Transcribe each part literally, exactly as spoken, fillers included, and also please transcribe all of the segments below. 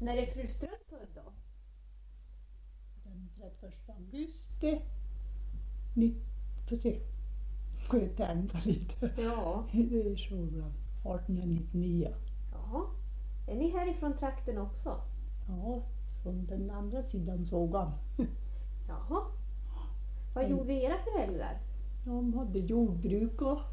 När är fru Ström född då? Den trettioförsta augusti. Ni får se. Får jag tänka lite. Ja. Det är så bra. artonhundranittionio. Jaha. Är ni härifrån trakten också? Ja, från den andra sidan sågan. Jaha. Vad Mm. gjorde era föräldrar? De hade jordbruk och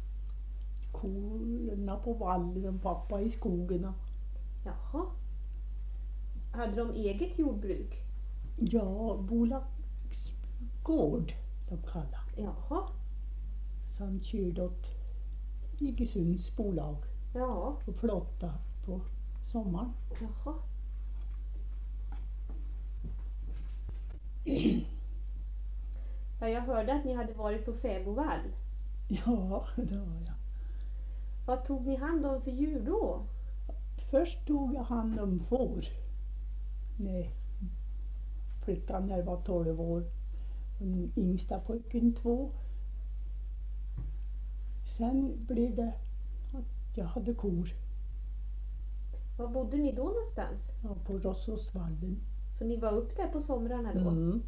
korna på vallen och pappa i skogen. Jaha. Hade de eget jordbruk? Ja, bolagsgård de kallar. Jaha. Sen körde åt Iggesunds bolag Ja. och flotta på sommaren. Jaha. Ja, jag hörde att ni hade varit på fäbodvall. Ja, det var jag. Vad tog ni hand om för djur då? Först tog jag hand om får. Nej, flickan här var tolv år. Den yngsta pojken två. Sen blev det att jag hade kor. Var bodde ni då någonstans? Ja, på Rossåsvallen. Så ni var upp där på somrarna då? Mm.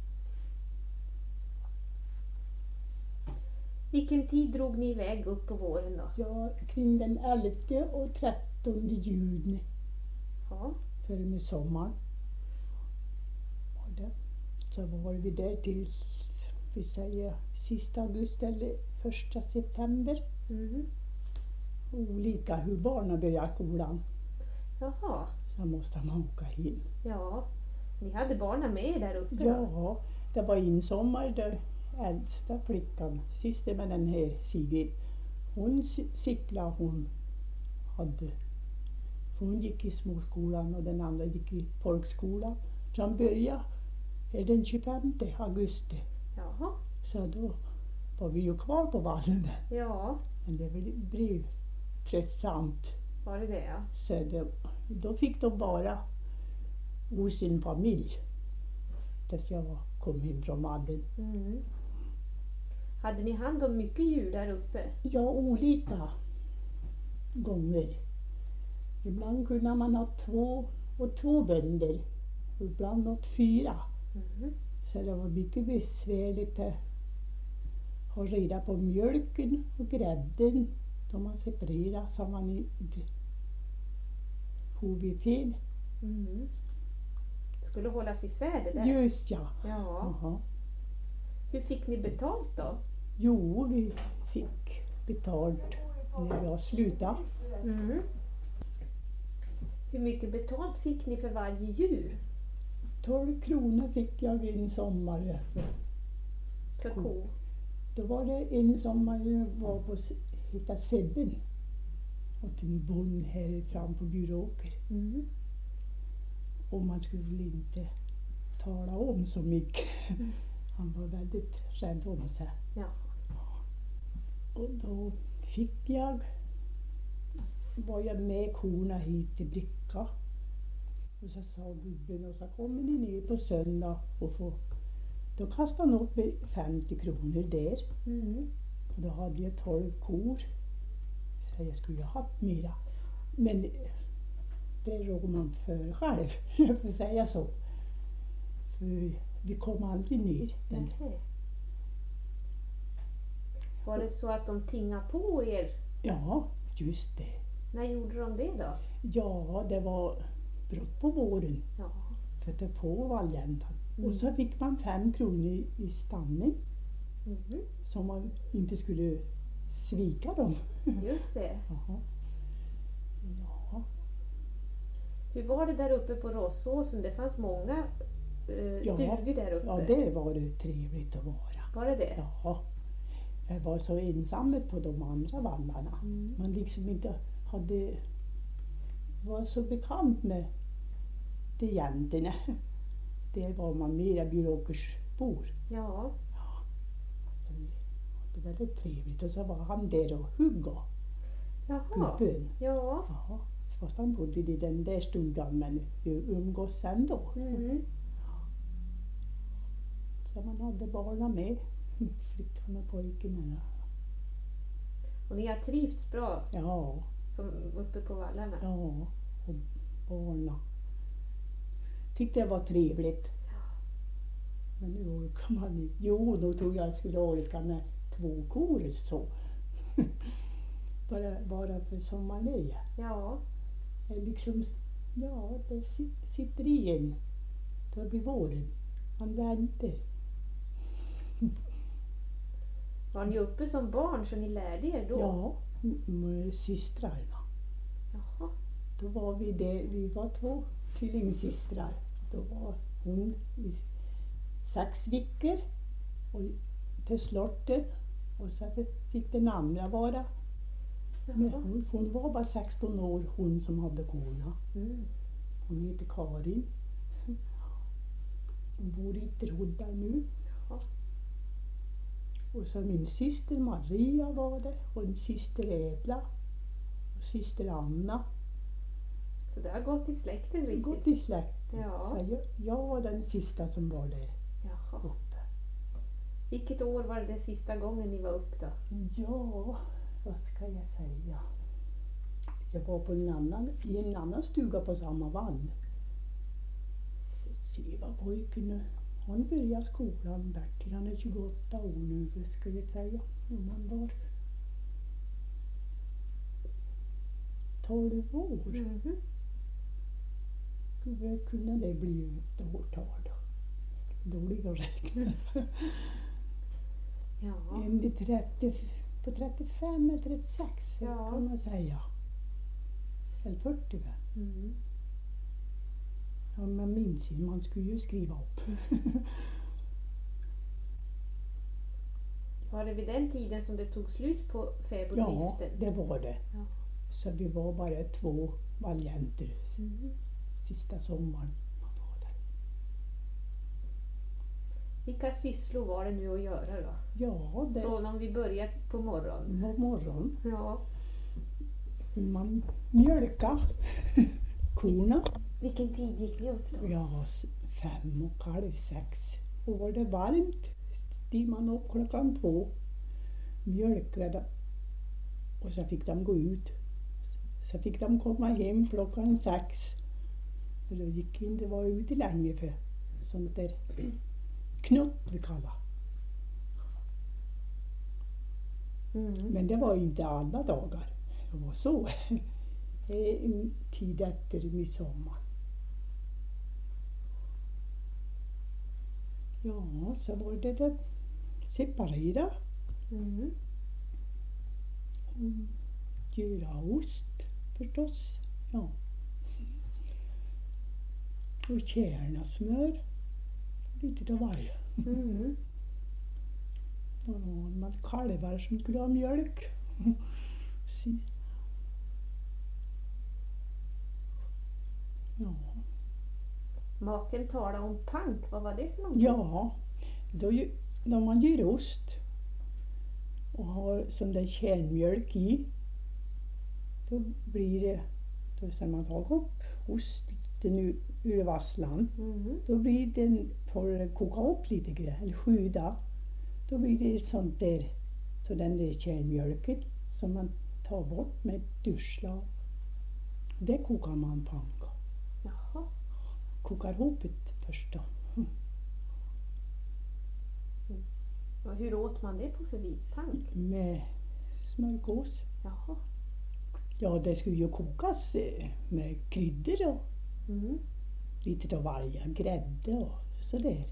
Vilken tid drog ni iväg upp på våren då? Ja, kring den elfte och trettonde juni Ja. före midsommar. Var det. Så var vi där tills, vi säger, sista augusti eller första september. Mm. Olika hur barnen börjar skolan. Jaha. Sen måste man åka hem. Ja. Ni hade barnen med er där uppe då? Ja, det var en sommar där äldsta flickan, syster med den här Sigrid, hon cyklade, hon hade, för hon gick i småskolan och den andra gick i folkskolan. Så han började den tjugofemte augusti. Jaha. Så då var vi ju kvar på vallen. Ja. Men det blev tröttsamt. Var det det ja? Så det, då fick de vara hos sin familj. Tills jag kom hem från vallen. Mm. Hade ni hand om mycket djur där uppe? Ja, olika gånger. Ibland kunde man ha två och två bönder. Ibland åt fyra. Mm. Så det var mycket besvärligt att ha reda på mjölken och grädden. De man separerade så man inte får fel. Mm. Skulle hållas isär det där? Just ja. Ja. Jaha. Hur fick ni betalt då? Jo, vi fick betalt när jag slutade. Mm. Hur mycket betalt fick ni för varje djur? tolv kronor fick jag en sommar. För ko? Då var det en sommar jag var på hitta Sebben. Och en bonde här fram på Bjuråker. Mm. Och man skulle väl inte tala om så mycket. Mm. Han var väldigt rädd om sig. Ja. Och då fick jag, var jag med korna hit till Bricka. Och så sa gubben, och så kommer ni ner på söndag och får, då kastade han upp femtio kronor där. Mm. Och då hade jag tolv kor. Så jag skulle ha haft mera. Men det rår man för själv, jag får säga så. För vi kom aldrig ner. Den. Nej. Var det så att de tingade på er? Ja, just det. När gjorde de det då? Ja, det var brott på våren. Ja. För att få valljäntan. Mm. Och så fick man fem kronor i stannen. Mm. Som man inte skulle svika dem. Just det. Jaha. Ja. Hur var det där uppe på Rossåsen? Det fanns många eh, Ja. stugor där uppe. Ja, det var det trevligt att vara. Var det det? Ja. Jag var så ensam på de andra vallarna. Mm. Man liksom inte hade, var så bekant med det egentligen. Där var man mera Bjuråkersbor. Ja. Det var väldigt trevligt. Och så var han där och hugga, Jaha. gubben. Ja. Ja, fast han bodde i den där stugan, men vi umgås ändå. Mm. Så man hade barnen med, flickan och pojken. Och ni har trivts bra Ja, som uppe på vallarna? ja, och barnen. tyckte det var trevligt. Men nu orkar man inte. Jo, då tror jag jag skulle orka med två kor så. bara, bara för sommarleja. Ja. Det är liksom, ja, det sit- sitter i en. Det blir våren. Man väntar. Var ni uppe som barn så ni lärde er då? Ja, m- med systrarna. Jaha. Då var vi det, vi var två tvillingsystrar. Då var hon i sex veckor och till slottet och så fick den andra vara. Men Jaha. hon, hon var bara sexton år, hon som hade korna. Mm. Hon heter Karin. Hon bor i Trodda nu. Jaha. Och så min syster Maria var det och en syster Edla och syster Anna. Så det har gått i släkten riktigt? Gått i släkten. Ja. Så jag, jag var den sista som var där Jaha. uppe. Vilket år var det sista gången ni var uppe då? Ja, vad ska jag säga? Jag var på en annan, i en annan stuga på samma vall. Se vad pojken nu. Han börjar skolan, Bertil. Han är tjugoåtta år nu, vad ska jag säga. Om han var tolv år. Mhm. Vad kunde det bli ett årtal då? Dålig att räkna. Ja. En i trettio, på trettiofem eller trettiosex Ja. kan man säga. Eller fyrtio väl? Mm. Ja, man minns inte, man skulle ju skriva upp. Var det vid den tiden som det tog slut på Ja, fäboddriften? det var det. Ja. Så vi var bara två valjenter Mm. sista sommaren. Man var där. Vilka sysslor var det nu att göra då? Ja, det Från om vi börjar på morgonen. var morgon. Ja. Man mjölka korna. Vilken tid gick ni upp då? Ja, s- fem och halv sex. Och var det varmt steg man upp klockan två. Mjölkade. Och så fick de gå ut. Så fick de komma hem klockan sex. För då gick inte vara ute länge för sånt där knutt vi kallar. Mm. Men det var ju inte alla dagar. Det var så. Eh, En tid efter midsommar. Ja, så var det det separera Mm. och göra ost förstås. Ja. Och kärna smör. Lite av varje. Mm. Och man hade kalvar som skulle ha mjölk. Si. Ja. Maken talade om pank. Vad var det för någonting? Ja, då, ju- när man gör ost och har sån där kärnmjölk i, då blir det, då ska man ta upp osten ur, ur vasslan, Mm. då blir den, får den koka upp lite grann, eller sjuda, då blir det sånt där, så den där kärnmjölken som man tar bort med ett duschslag, det kokar man pank. Jaha. Kokar ihop det först då. Och hur åt man det på för vis? Pank? Med smörgås. Jaha. Ja, det skulle ju kokas eh, med kryddor och Mm. lite av varje, grädde och sådär.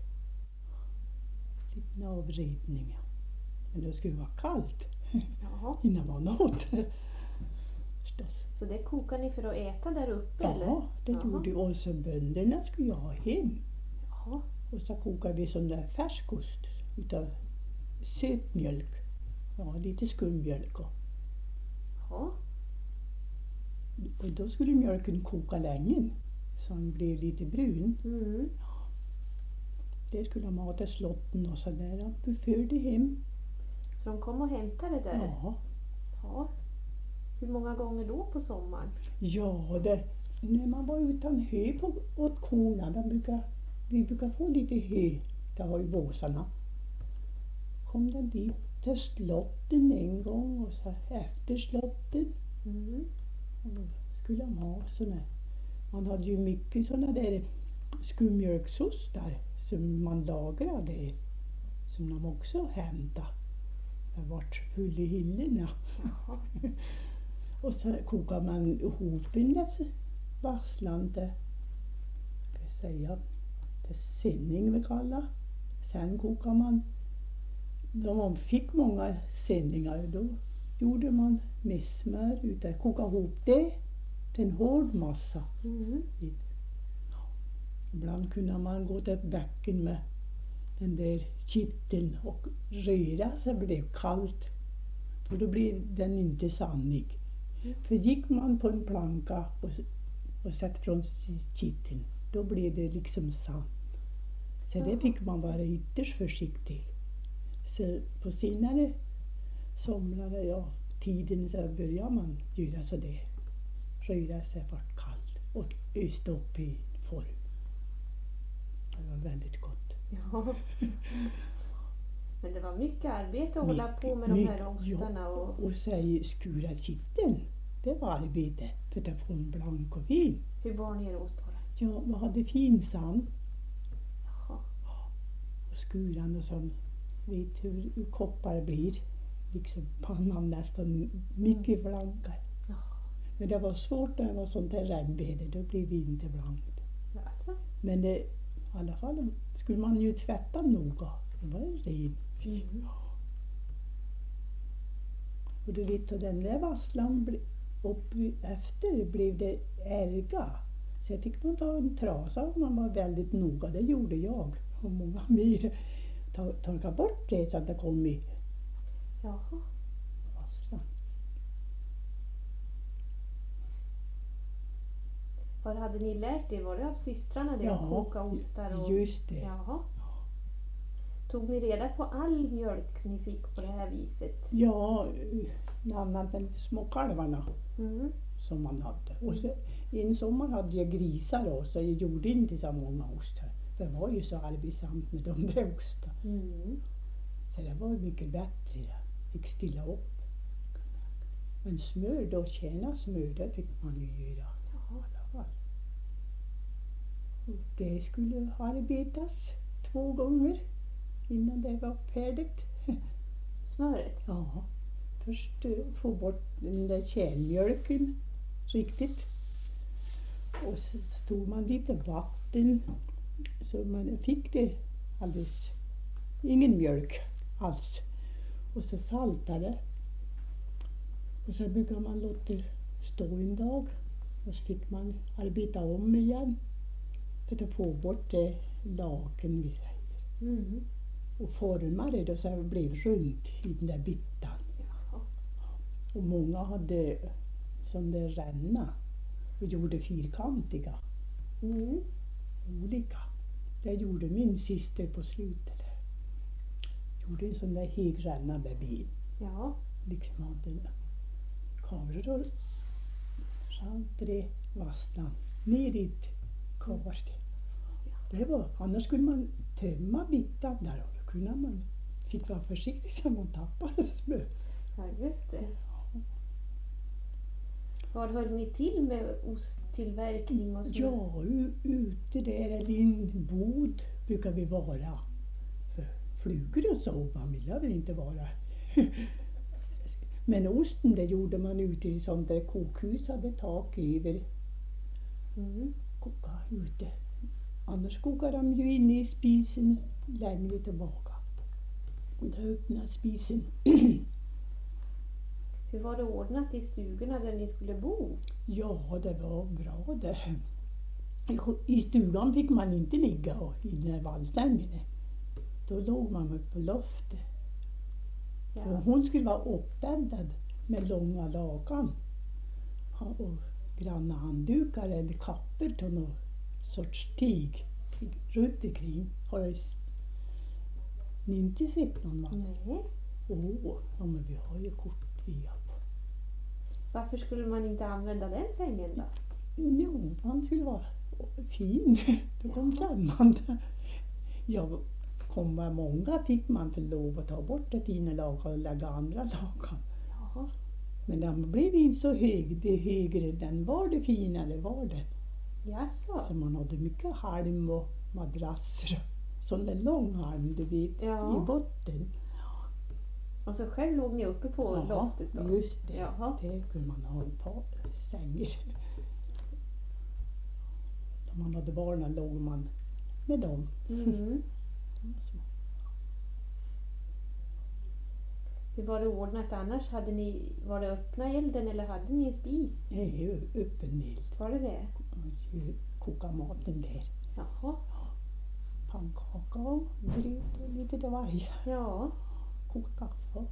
Lite avredning. Ja. Men det skulle vara kallt Jaha. innan man åt. Förstås. Så det kokar ni för att äta där uppe eller? Ja, det Jaha. gjorde vi. Och så bönderna skulle jag ha hem. Jaha. Och så kokade vi sån där färskost utav sötmjölk. Ja, lite skummjölk och, Jaha. och då skulle mjölken koka länge så den blev lite brun. Mm. Det skulle de ha till slotten och sådär. Vi förde hem. Så de kom och hämtade det där? Ja, Ja. Hur många gånger då på sommaren? ja det, när man var utan hö på, åt korna, de brukar, vi brukar få lite hö, där har ju båsarna. Kom de dit till slotten en gång och så efter slotten. Mm. Och då skulle de ha såna, man hade ju mycket såna där skummjölksostar som man lagrade, som de också hämtade. Det vart full i hyllorna. Och så kokar man ihop den där vasslan till, ska jag säga, till sinning vi kallar. Sen kokar man, då man fick många sinningar, då gjorde man med smör utav, kokade ihop det till en hård massa. Mm. Ibland kunde man gå till bäcken med den där kitteln och röra så det blev kallt. För då blev den inte sandig. Mm. För gick man på en planka och, och satt från kitteln, då blev det liksom sand. Så det fick man vara ytterst försiktig. Så på senare somrar, ja, tiden så börjar man göra så det. Röra sig vart kallt och östa upp i form. Det var väldigt gott. Ja. Men det var mycket arbete att hålla på med de My- här ostarna. Ja, Och... och säg skura kitteln. Det var arbete för att få en blank och fin. Hur bar ni er åt då? Ja, man hade fin sand Jaha. och skuran och sån. Vet hur, hur koppar blir. Liksom pannan nästan mycket blankare. Jaha. Men det var svårt när det var sånt här regnväder. Då blev det inte blankt. Alltså. Men det, i alla fall skulle man ju tvätta noga. Det var en ren. Mm. Och du vet, och den där vasslan ble- upp efter blev det ärga. Så jag fick man ta en trasa om man var väldigt noga. Det gjorde jag och många mer. Ta, torka bort det så att det kom i Jaha. vasslan. Vad hade ni lärt er? Var det av systrarna det? Ja, Att koka ostar och... just det. Jaha. Tog ni reda på all mjölk ni fick på det här viset? Ja, annat än små kalvarna Mm. som man hade. Och så, en sommar hade jag grisar då, så jag gjorde inte så många ostar. Det var ju så arbetsamt med de där ostarna. Mm. Så det var mycket bättre. Jag fick stilla upp. Men smör, då tjäna smör, det fick man ju göra. Jaha. I alla fall. Och det skulle arbetas två gånger innan det var färdigt. Smöret? Ja, först eh, få bort den där kärnmjölken riktigt. Och så tog man lite vatten så man fick det alldeles, ingen mjölk alls. Och så saltade. Och så brukade man låta det stå en dag. Och så fick man arbeta om igen för att få bort det laken vi säger. Mm. Och forma det då så det blev runt i den där bittan. Jaha. Och många hade sån där ränna och gjorde fyrkantiga, Mm. olika. Det gjorde min syster på slutet. Gjorde en sån där hög ränna med bil. Ja. Liksom hade kameror och samt det vasslan ner i ett kar. Det var, annars skulle man tömma bittan där och då kunde man, fick vara försiktig så man tappade smör. Ja, just det. Var höll ni till med osttillverkning och så? Ja, u- ute där eller i en bod brukar vi vara. För flugor och så, man vill väl inte vara. Men osten det gjorde man ute i sånt där kokhus, hade tak över. Mm. Koka ute. Annars kokar de ju inne i spisen längre tillbaka. Och då öppnar spisen. Hur var det ordnat i stugorna där ni skulle bo? Ja, det var bra det. I stugan fick man inte ligga och i den här vallsängen. Då låg man väl på loftet. För Ja. hon skulle vara uppbäddad med långa lakan. Ha- Och granna handdukar eller kappor till någon sorts tyg runt omkring. Har jag s- ni inte sett någon man? Nej. Åh, ja, men vi har ju kort via på. Varför skulle man inte använda den sängen då? Jo, han skulle vara fin. Då kom främmande. Ja, kom med många fick man för lov att ta bort det fina lakan och lägga andra lakan. Jaha. Men den blev inte så hög. Det högre den var, det finare var det. Jaså? Så man hade mycket halm och madrasser. Sån där lång halm, du vet, Ja. i botten. Och så själv låg ni uppe på Ja, loftet då? just det. Jaha. Det kunde man ha ett par sängar. När man hade barnen låg man med dem. Mm. Hur var det ordnat annars? Hade ni, var det öppna elden eller hade ni en spis? Det är ju öppen eld. Var det det? Och koka maten där. Jaha. Pannkaka och gröt och lite av varje. Ja. Koka kaffe.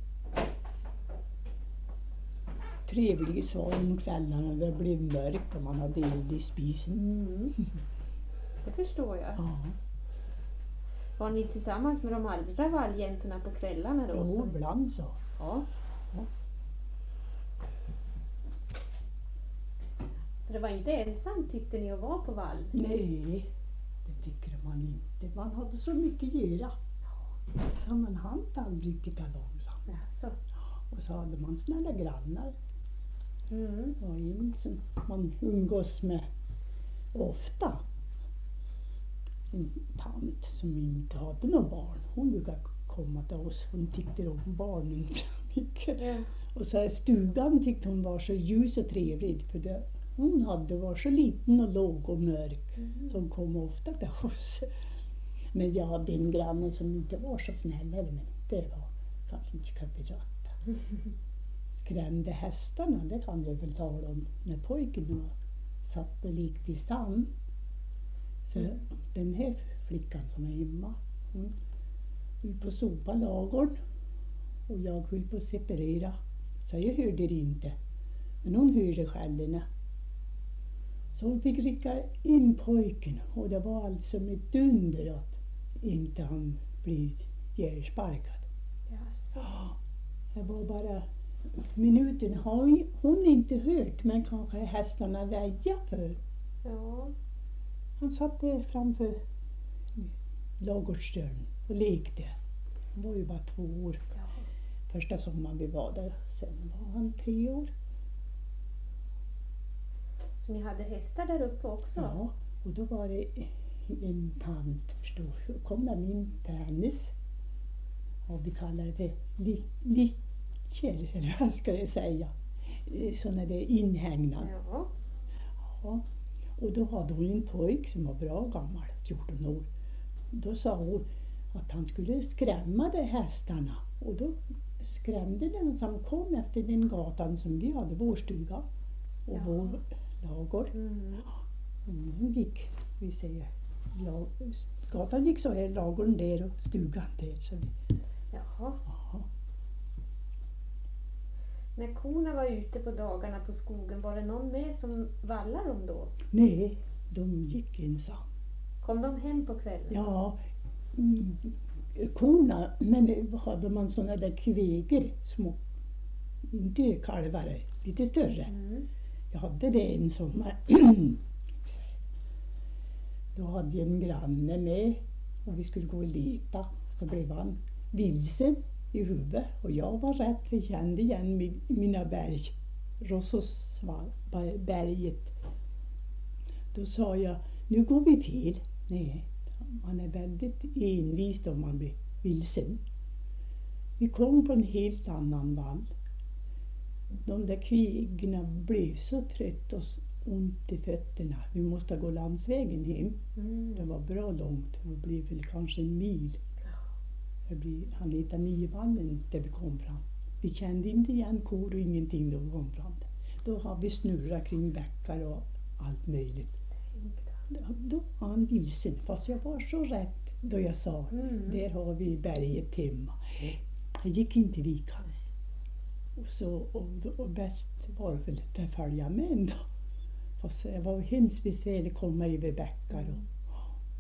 Trevligt var det om kvällarna när det blev mörkt och man hade eld i spisen. Mm. Det förstår jag. Ja, Var ni tillsammans med de andra valljäntorna på kvällarna då? jo, Så- ibland så. Ja. Ja. Så det var inte ensamt tyckte ni att vara på vall? Nej, det tycker man inte. Man hade så mycket att göra. Så man hann aldrig riktigt långsamt. Jaså. Och så hade man snälla grannar. Mm. Och en som man umgås med ofta. En tant som inte hade några barn. Hon brukade komma till oss för hon tyckte om barnen så mycket. Ja. Och så här, stugan tyckte hon var så ljus och trevlig. För det, hon hade var så liten och låg och mörk. Mm. Så hon kom ofta till oss. Men jag hade en granne som inte var så snäll. Men det var kanske inte kan berätta. Skrämde hästarna, det kan jag väl tala om. När pojken var satt och lekte i sand. Så den här flickan som är hemma, hon höll på att sopa ladugården. Och jag höll på att separera. Så jag hörde det inte. Men hon hörde skällorna. Så hon fick rycka in pojken. Och det var alltså med dunder att inte han blev ihjälsparkad. Jaså. Det var bara minuten har hon inte hört, men kanske hästarna väjade för. Ja. Han satt där framför ladugårdsdörren och lekte. Han var ju bara två år. Ja. Första sommaren vi var där. Sen var han tre år. Så ni hade hästar där uppe också? Ja, och då var det en tant, förstår du, så kom de in till hennes, och vi kallar det för li, licher, eller vad ska jag säga, sådana där inhägnad. Ja. Ja. Och då hade hon en pojk som var bra gammal, fjorton år. Då sa hon att han skulle skrämma de hästarna. Och då skrämde den som kom efter den gatan som vi hade, vår stuga och Ja. vår ladugård. Mm. Mm, hon gick, vi säger, lag, gatan gick så här, ladugården där och stugan där. Så vi, Jaha. ja. När korna var ute på dagarna på skogen, var det någon med som vallade dem då? Nej, de gick ensam. Kom de hem på kvällen? Ja, mm, korna, men hade man såna där kveger, små, inte kalvar, lite större. Mm. Jag hade det en sommar. Då hade jag en granne med och vi skulle gå och leta. Så blev han vilsen i huvudet och jag var rätt, för jag kände igen mi- mina berg. Rossosberget. Då sa jag, nu går vi fel. Nej, man är väldigt envis om man blir vilsen. Vi kom på en helt annan vall. De där kvigorna blev så trött och ont i fötterna. Vi måste gå landsvägen hem. Mm. Det var bra långt. Det blev väl kanske en mil. Det blev, han heter Niovallen där vi kom fram. Vi kände inte igen kor och ingenting då vi kom fram. Då har vi snurrat kring bäckar och allt möjligt. Då, då var han vilsen. Fast jag var så rätt då jag sa, Mm. där har vi berget hemma. Det gick inte lika. Och, så, och, och bäst var det väl att följa med ändå. Fast det var hemskt besvärligt att komma över bäckar. Och,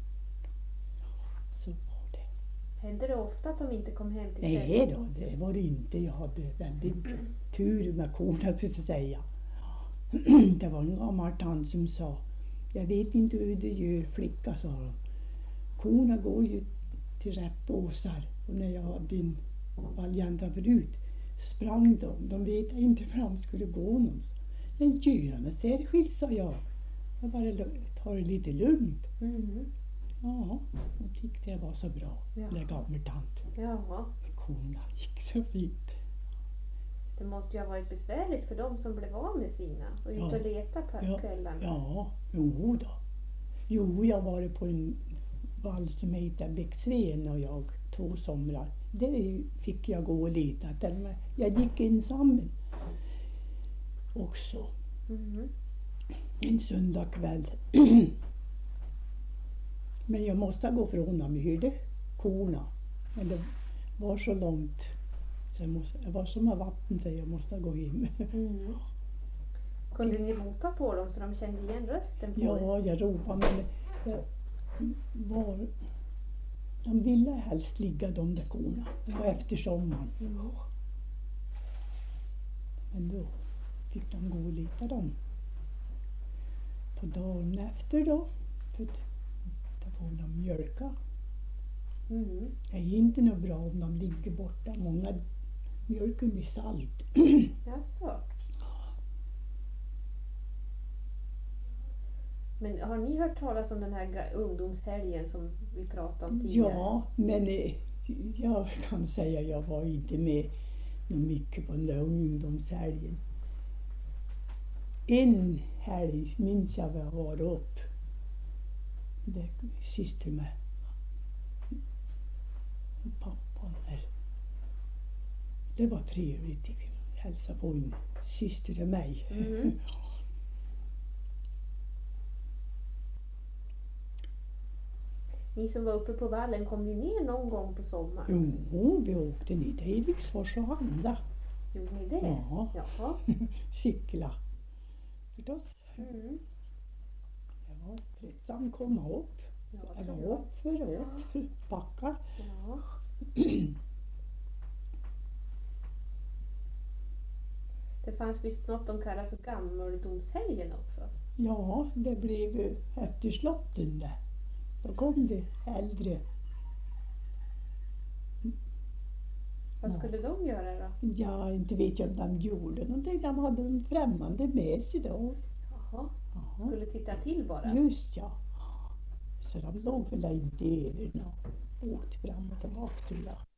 så var det. Hände det ofta att de inte kom hem till Nej kvällen? då, det var det inte. Jag hade väldigt tur med korna, så att säga. Det var en gammal tant som sa, jag vet inte hur du gör flicka, sa hon. Korna går ju till rätt åsar. Och när jag hade en valjanta förut sprang de. De vet inte var de skulle gå någonstans. En djurarna särskilt, sa jag. jag bara lu- tar det lite lugnt. Mm. Ja, hon tyckte det var så bra. Ja. Den gammeltant. Ja, Korna gick så fint. det måste ju ha varit besvärligt för dem som blev av med sina och ut Ja. och leta på Ja, kvällarna. ja, jo då. Jo, jag var på en vall som heter Bäcksven och jag två somrar. Det fick jag gå och leta efter. Men jag gick ensam också Mm. en söndag kväll. Men jag måste gå från dem. Vi hyrde korna. Men det var så långt. Så jag, måste, jag var som av vatten så jag måste gå hem. Mm. Kunde ni ropa på dem så de kände igen rösten på er? Ja, jag ropade men jag var... De ville helst ligga de där korna. Det var efter sommaren. Mm. Men då fick de gå och leta dem. På dagen efter då. För att då får de mjölka. Mm. Det är inte något bra om de ligger borta. Många mjölken blir salt. Jaså? Men har ni hört talas om den här ga- ungdomshelgen som vi pratade om tidigare? Ja, men eh, jag kan säga jag var inte med något mycket på den där ungdomshelgen. En helg minns jag var jag var upp. Det syster med pappan här. Det var trevligt att hälsa på en syster till mig. Mm. Ni som var uppe på vallen, kom ni ner någon gång på sommaren? Jo, vi åkte ner till Eriksfors och handla. Gjorde ni det? Ja. Jaha. Cykla. Förstås. Mm. Det var tröttsamt att komma upp. Ja, Jag tror var jag. upp för upp för backar. Ja. Det fanns visst något de kallar för gammeldomshelgen också. Ja, det blev ju efter slotten där. Då kom det äldre. Vad Ja. skulle de göra då? Ja, inte vet jag om de gjorde någonting. De hade en främmande med sig då. Jaha. Jaha. Skulle titta till bara? Just ja. Så de låg väl inte över och åkte fram och tillbaka tror jag.